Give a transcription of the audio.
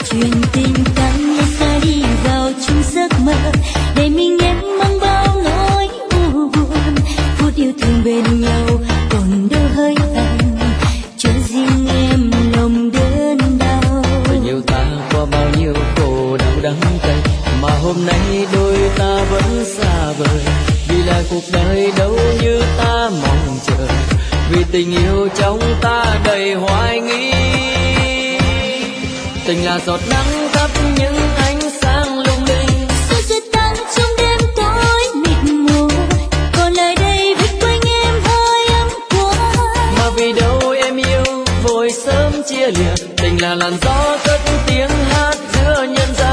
chuyện tình tan lẽ xa đi vào chung giấc mơ để mình em mang bao nỗi u buồn. Phút yêu thương bên nhau còn đâu hơi tàn cho riêng em lòng đớn đau. Tình yêu ta qua bao nhiêu khổ đau đắng cay mà hôm nay đôi ta vẫn xa vời, vì là cuộc đời đâu như ta mong chờ, vì tình yêu trong ta đầy hoài nghi. Tình là giọt nắng thắp những ánh sáng lung linh, Sao sẽ tan trong đêm tối mịt mù, còn lại đây vết quanh em hơi ấm quá. mà vì đâu em yêu vội sớm chia lìa. Tình là làn gió cất tiếng hát giữa nhân gian.